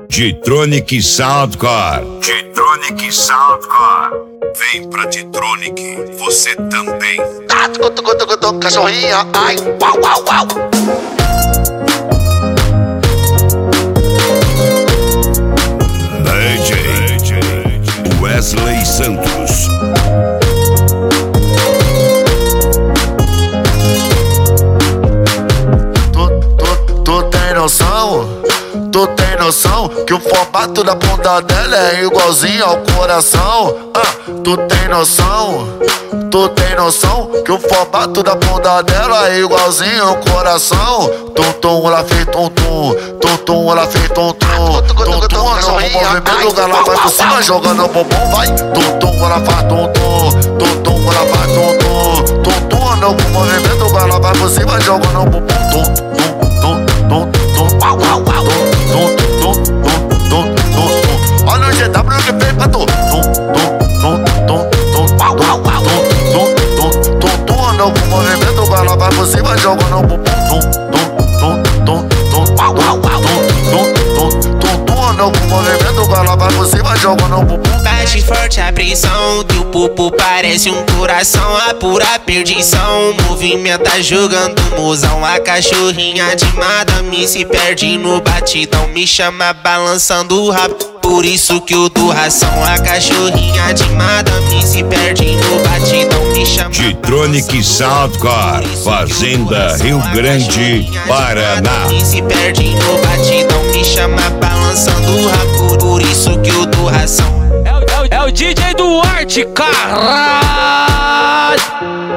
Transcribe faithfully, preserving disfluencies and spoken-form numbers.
Titronic Soundcore. Titronic Soundcore. Vem pra Titronic, você também. Ah, tucu, tucu, tucu, tucu, cachorrinha, ai, uau, uau, uau. D J Wesley Santos. Tu, tu, tu tem noção? Tu tem noção que o formato da bunda dela é igualzinho ao coração? Ah, tu tem noção? Tu tem noção que o formato da bunda dela é igualzinho ao coração? Tum tum, ela fez tum tum, tum tum, ela fez tum tum, tum tum, no movimento ela vai por cima jogando o bumbum, vai. Tum tum, ela faz tum tum, tum tum, ela faz tum tum, tum tum, no movimento ela vai por cima jogando o bumbum, tum tum, tum tum, tum, uau, uau, uau. Olha o G W que fez pra tu. Tum, tum, tum, tum, tum, uau, uau, uau. Tum, tum, tum, tum, no movimento ela vai por cima jogando o bumbum. Tum, tum, tum, tum, uau, uau, uau. Tum, tum, tum, tum, no movimento ela vai por cima jogando o bumbum. Bate forte a pressão, teu pupo parece um coração, a pura perdição. Movimenta jogando mozão, a cachorrinha de madame se perde no batidão, me chama balançando o rabo, por isso que eu dou ração. A cachorrinha de madame se perde no batidão, me chama Titronic Soundcore, Fazenda Rio Grande, Paraná. Se perde no batidão, me chama balançando o rabo, por isso que eu dou ração. É o, é o, é o D J Duarte, caralho!